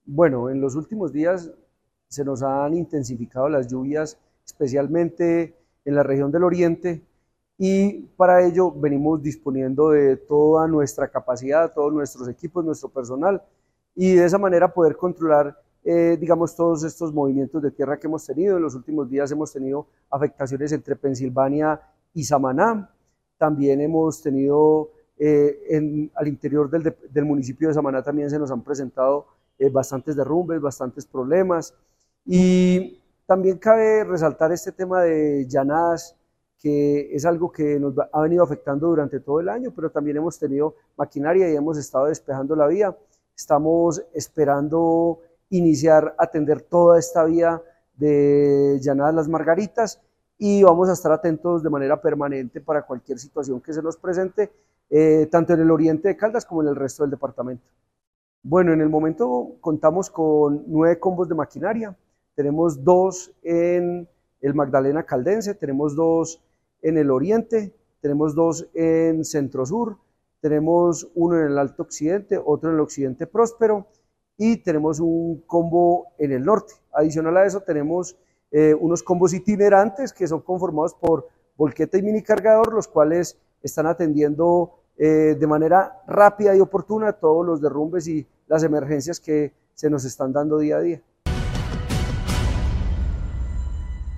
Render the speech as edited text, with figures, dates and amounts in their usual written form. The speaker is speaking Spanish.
Bueno, en los últimos días se nos han intensificado las lluvias, especialmente en la región del oriente, y para ello venimos disponiendo de toda nuestra capacidad, todos nuestros equipos, nuestro personal, y de esa manera poder controlar, digamos, todos estos movimientos de tierra que hemos tenido. En los últimos días hemos tenido afectaciones entre Pensilvania y Samaná. También hemos tenido al interior del municipio de Samaná también se nos han presentado bastantes derrumbes, bastantes problemas. Y también cabe resaltar este tema de llanadas, que es algo que nos ha venido afectando durante todo el año, pero también hemos tenido maquinaria y hemos estado despejando la vía. Estamos esperando iniciar a atender toda esta vía de Llanadas Las Margaritas y vamos a estar atentos de manera permanente para cualquier situación que se nos presente, tanto en el oriente de Caldas como en el resto del departamento. Bueno, en el momento contamos con 9 combos de maquinaria. Tenemos 2 en el Magdalena Caldense, tenemos 2 en el oriente, tenemos 2 en centro sur, tenemos uno en el alto occidente, otro en el occidente próspero y tenemos un combo en el norte. Adicional a eso tenemos unos combos itinerantes que son conformados por volqueta y mini cargador, los cuales están atendiendo de manera rápida y oportuna todos los derrumbes y las emergencias que se nos están dando día a día.